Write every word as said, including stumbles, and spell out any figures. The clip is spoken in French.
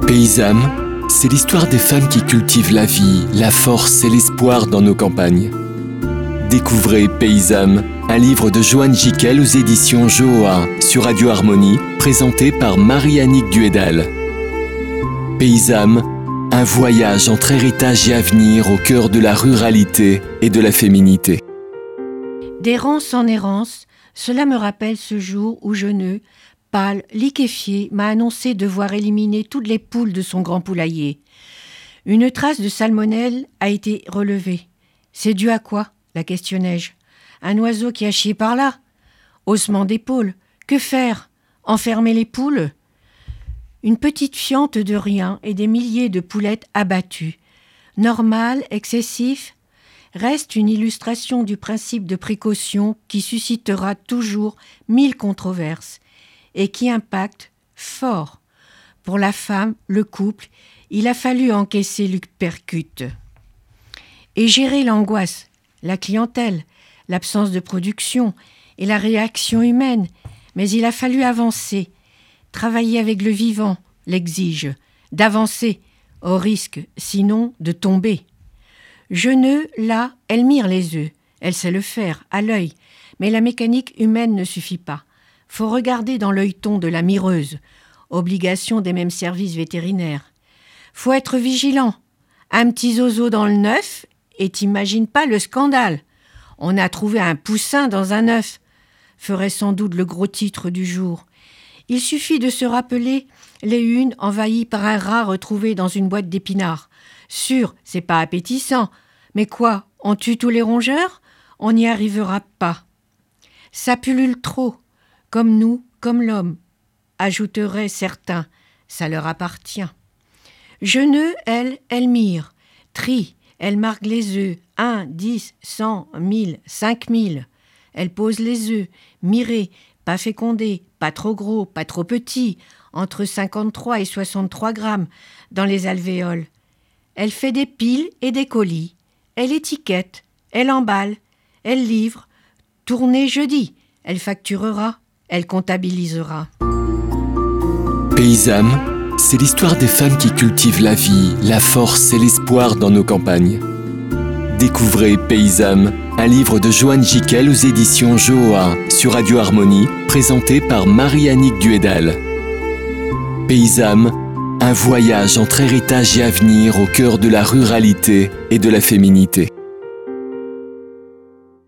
Paysanne, c'est l'histoire des femmes qui cultivent la vie, la force et l'espoir dans nos campagnes. Découvrez Paysanne, un livre de Joanne Jiquel aux éditions Joa sur Radio Harmonie, présenté par Marie-Annick Duédal. Paysanne, un voyage entre héritage et avenir au cœur de la ruralité et de la féminité. D'errance en errance, cela me rappelle ce jour où Jeuneux, pâle, liquéfié, m'a annoncé devoir éliminer toutes les poules de son grand poulailler. Une trace de salmonelle a été relevée. C'est dû à quoi ? La questionnai-je. Un oiseau qui a chié par là ? Haussement d'épaule. Que faire ? Enfermer les poules ? Une petite fiente de rien et des milliers de poulettes abattues. Normal, excessif ? Reste une illustration du principe de précaution qui suscitera toujours mille controverses et qui impacte fort. Pour la femme, le couple, il a fallu encaisser l'uppercut et gérer l'angoisse, la clientèle, l'absence de production et la réaction humaine. Mais il a fallu avancer, travailler avec le vivant, l'exige, d'avancer, au risque, sinon, de tomber. Jeuneux, là, elle mire les œufs, elle sait le faire, à l'œil, mais la mécanique humaine ne suffit pas. Faut regarder dans l'œilleton de la mireuse, obligation des mêmes services vétérinaires. Faut être vigilant. Un petit zozo dans le neuf, et t'imagines pas le scandale. On a trouvé un poussin dans un œuf, ferait sans doute le gros titre du jour. Il suffit de se rappeler les unes envahies par un rat retrouvé dans une boîte d'épinards. Sûr, c'est pas appétissant, mais quoi, on tue tous les rongeurs ? On n'y arrivera pas. Ça pullule trop, comme nous, comme l'homme, ajouteraient certains, ça leur appartient. Jeuneux, elle, elle mire, trie, elle marque les œufs, un, dix, cent, mille, cinq mille. Elle pose les œufs, mirés, pas fécondés, pas trop gros, pas trop petits, entre cinquante-trois et soixante-trois grammes dans les alvéoles. Elle fait des piles et des colis, elle étiquette, elle emballe, elle livre, tournée jeudi, elle facturera, elle comptabilisera. Paysanne, c'est l'histoire des femmes qui cultivent la vie, la force et l'espoir dans nos campagnes. Découvrez Paysanne, un livre de Joanne Jiquel aux éditions Joa sur Radio Harmonie, présenté par Marie-Annick Duédal. Paysanne, un voyage entre héritage et avenir au cœur de la ruralité et de la féminité.